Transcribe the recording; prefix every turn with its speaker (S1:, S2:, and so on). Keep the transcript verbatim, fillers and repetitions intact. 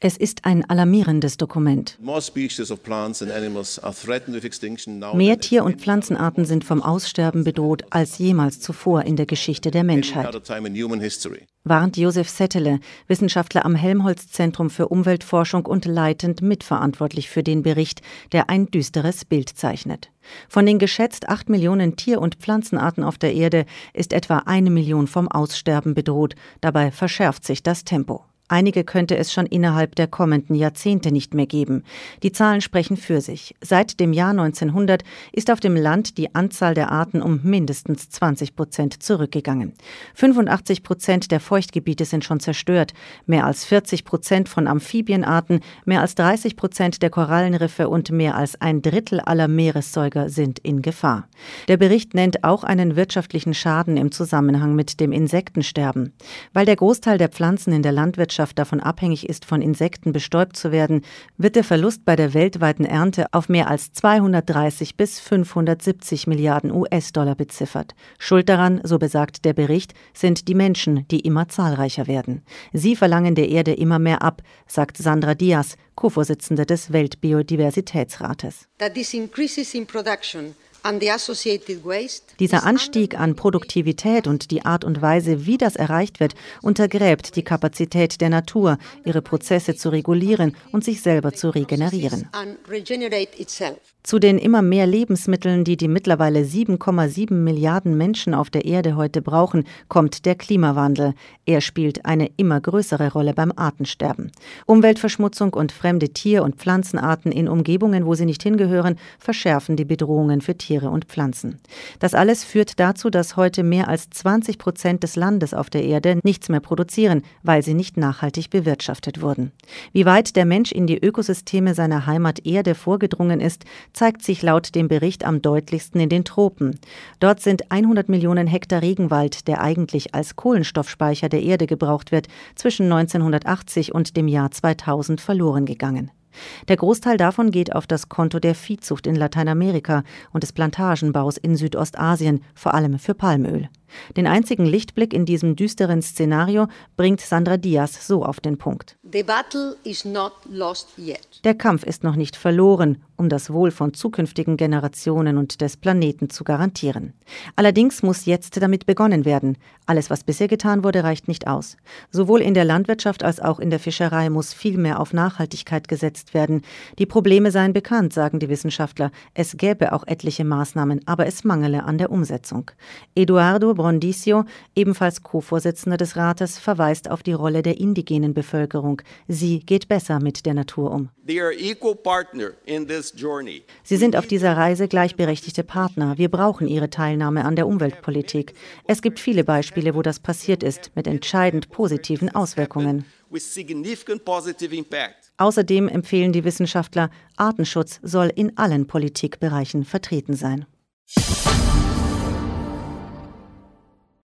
S1: Es ist ein alarmierendes Dokument. Mehr Tier- und Pflanzenarten sind vom Aussterben bedroht als jemals zuvor in der Geschichte der Menschheit, warnt Josef Settele, Wissenschaftler am Helmholtz-Zentrum für Umweltforschung und leitend mitverantwortlich für den Bericht, der ein düsteres Bild zeichnet. Von den geschätzt acht Millionen Tier- und Pflanzenarten auf der Erde ist etwa eine Million vom Aussterben bedroht. Dabei verschärft sich das Tempo. Einige könnte es schon innerhalb der kommenden Jahrzehnte nicht mehr geben. Die Zahlen sprechen für sich. Seit dem Jahr neunzehnhundert ist auf dem Land die Anzahl der Arten um mindestens zwanzig Prozent zurückgegangen. fünfundachtzig Prozent der Feuchtgebiete sind schon zerstört, mehr als vierzig Prozent von Amphibienarten, mehr als dreißig Prozent der Korallenriffe und mehr als ein Drittel aller Meeressäuger sind in Gefahr. Der Bericht nennt auch einen wirtschaftlichen Schaden im Zusammenhang mit dem Insektensterben. Weil der Großteil der Pflanzen in der Landwirtschaft davon abhängig ist, von Insekten bestäubt zu werden, wird der Verlust bei der weltweiten Ernte auf mehr als zweihundertdreißig bis fünfhundertsiebzig Milliarden U S-Dollar beziffert. Schuld daran, so besagt der Bericht, sind die Menschen, die immer zahlreicher werden. Sie verlangen der Erde immer mehr ab, sagt Sandra Diaz, Co-Vorsitzende des Weltbiodiversitätsrates.
S2: That this increases in production.
S1: Dieser Anstieg an Produktivität und die Art und Weise, wie das erreicht wird, untergräbt die Kapazität der Natur, ihre Prozesse zu regulieren und sich selber zu regenerieren. Zu den immer mehr Lebensmitteln, die die mittlerweile sieben Komma sieben Milliarden Menschen auf der Erde heute brauchen, kommt der Klimawandel. Er spielt eine immer größere Rolle beim Artensterben. Umweltverschmutzung und fremde Tier- und Pflanzenarten in Umgebungen, wo sie nicht hingehören, verschärfen die Bedrohungen für Tiere und Pflanzen. Das alles führt dazu, dass heute mehr als zwanzig Prozent des Landes auf der Erde nichts mehr produzieren, weil sie nicht nachhaltig bewirtschaftet wurden. Wie weit der Mensch in die Ökosysteme seiner Heimat Erde vorgedrungen ist, zeigt sich laut dem Bericht am deutlichsten in den Tropen. Dort sind hundert Millionen Hektar Regenwald, der eigentlich als Kohlenstoffspeicher der Erde gebraucht wird, zwischen neunzehnhundertachtzig und dem Jahr zweitausend verloren gegangen. Der Großteil davon geht auf das Konto der Viehzucht in Lateinamerika und des Plantagenbaus in Südostasien, vor allem für Palmöl. Den einzigen Lichtblick in diesem düsteren Szenario bringt Sandra Diaz so auf den Punkt.
S2: The battle is not lost yet.
S1: Der Kampf ist noch nicht verloren, um das Wohl von zukünftigen Generationen und des Planeten zu garantieren. Allerdings muss jetzt damit begonnen werden. Alles, was bisher getan wurde, reicht nicht aus. Sowohl in der Landwirtschaft als auch in der Fischerei muss viel mehr auf Nachhaltigkeit gesetzt werden. Die Probleme seien bekannt, sagen die Wissenschaftler. Es gäbe auch etliche Maßnahmen, aber es mangele an der Umsetzung. Eduardo Brondisio, ebenfalls Co-Vorsitzender des Rates, verweist auf die Rolle der indigenen Bevölkerung. Sie geht besser mit der Natur um. Sie sind auf dieser Reise gleichberechtigte Partner. Wir brauchen ihre Teilnahme an der Umweltpolitik. Es gibt viele Beispiele, wo das passiert ist, mit entscheidend positiven Auswirkungen. Außerdem empfehlen die Wissenschaftler, Artenschutz soll in allen Politikbereichen vertreten sein.